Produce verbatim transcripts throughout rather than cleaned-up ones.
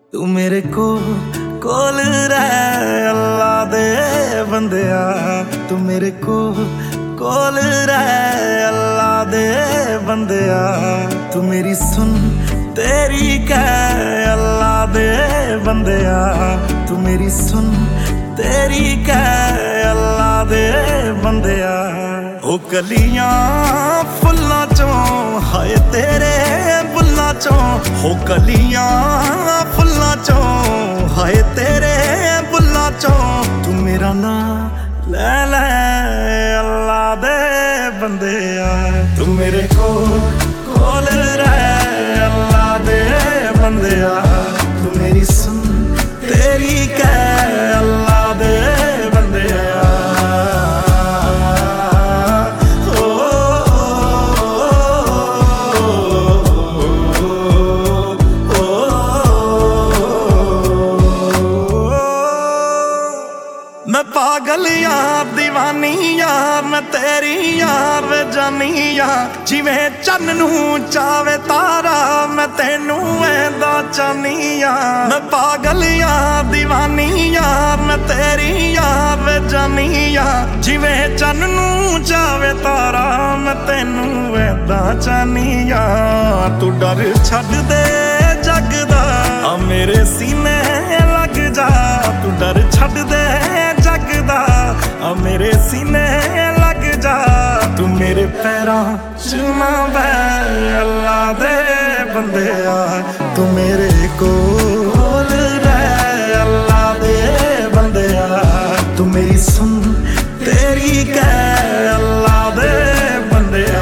तू मेरे को कोल रह अल्लाह दे बंदिया, तू मेरे को कोल रह अल्लाह दे बंदिया। तू मेरी सुन तेरी कह अल्लाह दे बंदिया, तू मेरी सुन तेरी कह अल्लाह दे बंदिया। ओ कलियां फुल्लां चों हाय तेरे बुल्लां चों, हो कलियां फुल्लां चों हाय तेरे बुल्लां चों। तू मेरा नाम ले ले अल्लाह दे बंदिया, तू मेरे को कोल रह अल्लाह दे बंदिया। तू मेरी सुन तेरी कह अल्लाह दे बंदिया। मैं पागल यार दीवानी यार, मैं तेरी यार वे जानी यार। जिवें चन्न नू चावे तारा मैं तेनू ऐंदा चाहनी यार। मैं पागल यार दीवानी यार, मैं तेरी यार वे जानी यार। जिवें चन्न नू चावे तारा मैं तेनू ऐंदा चाहनी यार। तू डर छड्ड दे जग दा आ मेरे सीने लग जा, तू डर छड्ड दे जग दा आ मेरे सीने लग जा। तू मेरे पैरां च ना बैठ अल्लाह दे बंदिया, तू मेरे कोल रह अल्लाह दे बंदिया। तू मेरी सुन तेरी कह अल्लाह दे बंदिया।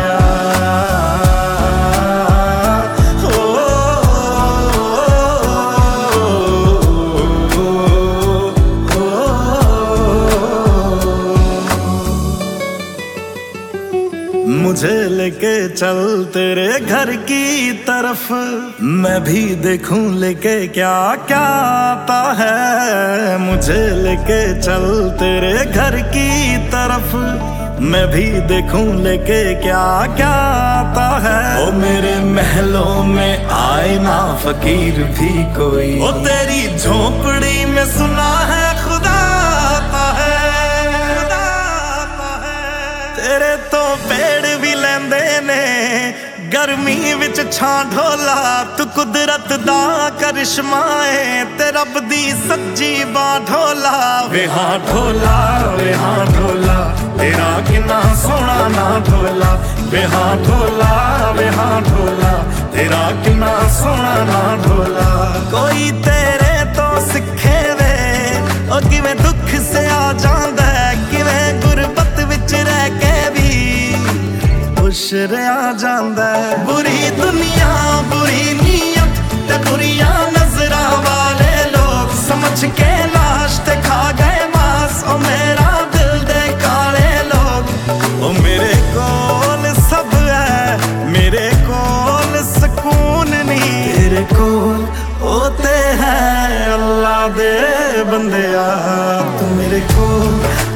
मुझे लेके चल तेरे घर की तरफ, मैं भी देखूं लेके क्या क्या आता है। मुझे लेके चल तेरे घर की तरफ, मैं भी देखूं लेके क्या क्या आता है। ओ मेरे महलों में आए ना फकीर भी कोई, ओ तेरी झोंपड़ी में सुना है खुदा आता है। खुदा आता है तेरे तो पेड़ भी लेंदे ने गर्मी विच छां ढोला। तू कुदरत दा करिश्मा है ते रब दी सच्ची बां ढोला। वे हां ढोला वे हां ढोला तेरा किन्ना सोहना ना ढोला। वे हां ढोला वे हां ढोला तेरा किन्ना सोहना ना ढोला। कोई तेरे तो सिखे वे ओ किवें दुख से आ जांदा है, किवें गुरबत विच रह के भी खुश रहा जांदा है। बुरी दुनिया बुरी नीयत ते बुरियां नजरां वाले लोग समझ के लाश ते खा गए मास। ओ मेरा दिल दे काले लोग, ओ मेरे कोल सब है मेरे कोल सुकून नहीं। तेरे कोल होते हैं अल्लाह दे बंदिया, तू मेरे कोल